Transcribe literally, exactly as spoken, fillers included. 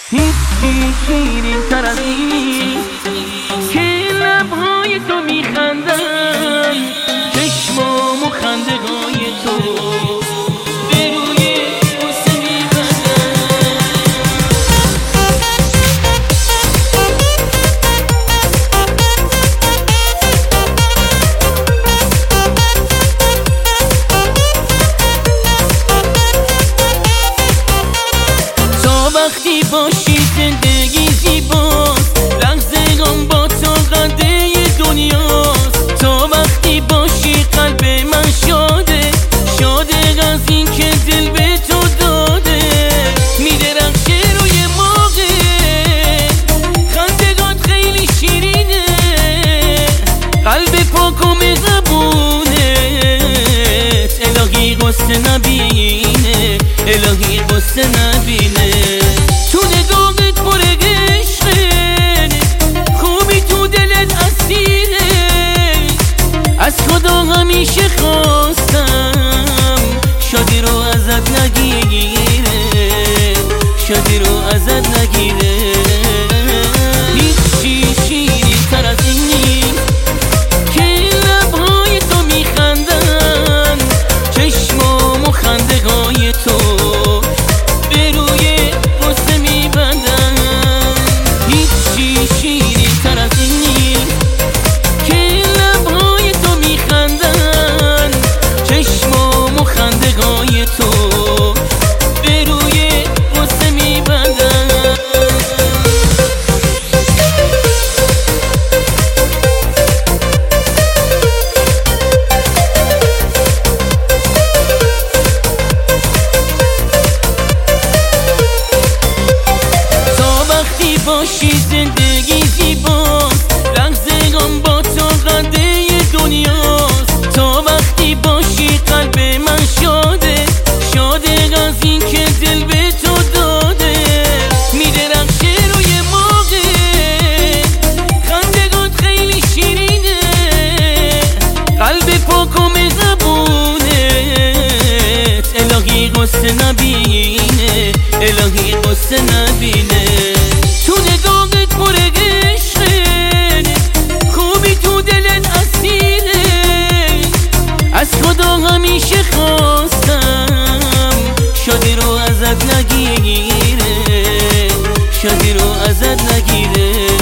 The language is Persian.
هیچی شیرین تر از این که لبهای تو میخندن، چشمام و خندگای تو به روی بوسه میبندن. تا وقتی باشی زندگی زیباست، لحظه‌ام با تو قده دنیاست. تا وقتی باشی قلب من شاده، شاده از این که دل به تو داده. میدرخشه روی موقع خندگات خیلی شیرینه، قلب پاک و مهربونت الهی غصه نبینه، الهی غصه نبینه. تو نگاهت پر عشقه، خوبی تو دلت اسیره. از خدا همیشه خواستم شادی رو ازت نگیره، شادی رو ازت نگیره. هیچی شیرین تر از این نیست که لبهای تو میخندن، چشمام و خندگای تو به روی بوسه میبندن. هیچی شیرین تر از این نیست که لبهای تو میخندن، چشمام و خندگای تو به روی بوسه میبندن. باشی زندگی زیباست، لحظه‌ام با تو قده دنیاست. تا وقتی باشی قلب من شاده، شاده از این که دل به تو داده. میدرخشه روی موقع خندگات خیلی شیرینه، قلب پاک و مهربونت الهی غصه نبینه، الهی غصه نبینه. تو نگاهت پر عشقه، خوبی تو دلت اسیره. از خدا همیشه خواستم شادی رو ازت نگیره، شادی رو ازت نگیره.